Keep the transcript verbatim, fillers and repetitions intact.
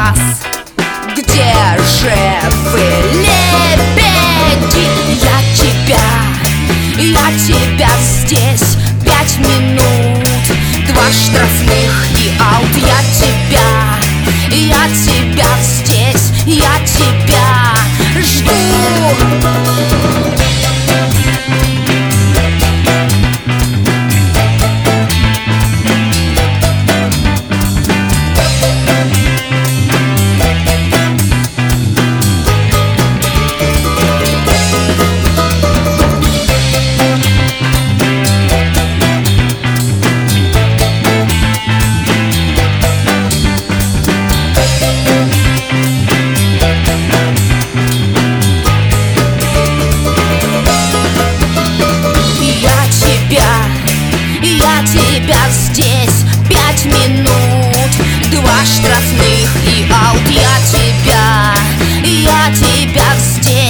вас? Где же вы, лебеди? Я тебя, я тебя здесь. Пять минут, два штрафных и аут. Я тебя, я тебя здесь, я тебя жду. Я тебя здесь, пять минут, два штрафных и аут. Я тебя, я тебя здесь.